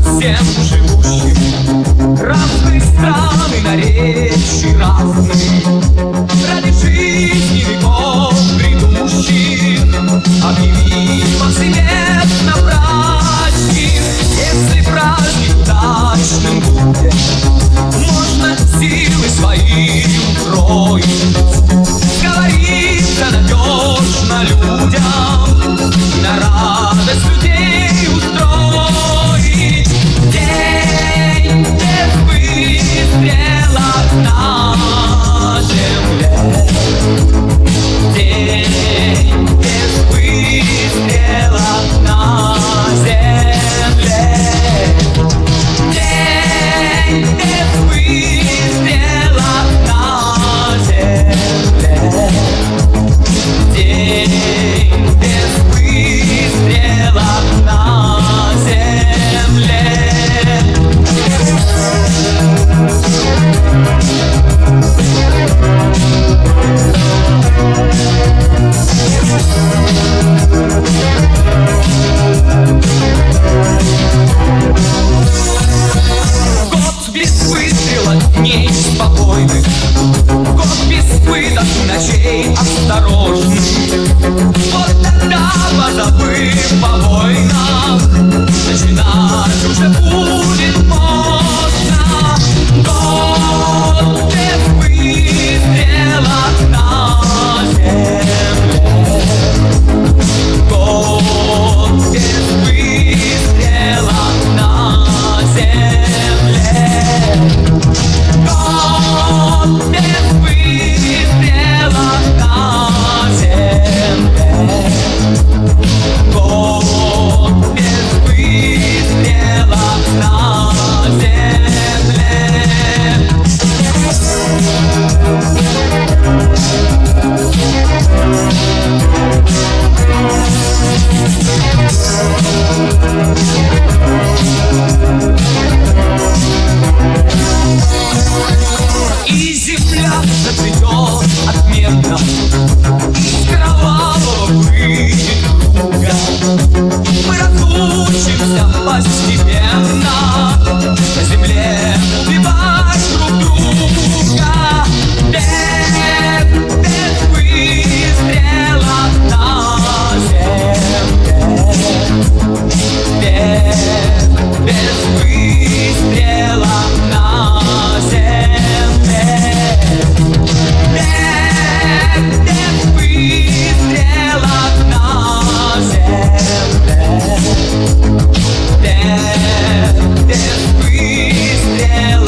всем живущим разные страны, наречия разные, ради жизни веков грядущих объявить повсеместно праздник. Если праздник удачным будет, можно силы свои утроить, говорится надежно людям, на радость людей устроить. День без выстрела на земле, день без выстрела на земле, день без выстрела на земле, день без выстрела на земле. Год без выстрела дней спокойных, год без пыток ночей осторожных. Вот тогда, позабыв о войнах, начинать уже будет можно. Год без выстрела на земле, год без выстрела на земле, год без выстрела на земле, год без выстрела на земле. И земля зацветет отменно, из кровавого выйдет круга. Мы разучимся постепенно на земле убивать друг друга. Без выстрела на земле, без выстрела на земле, без выстрела на земле, без выстрела.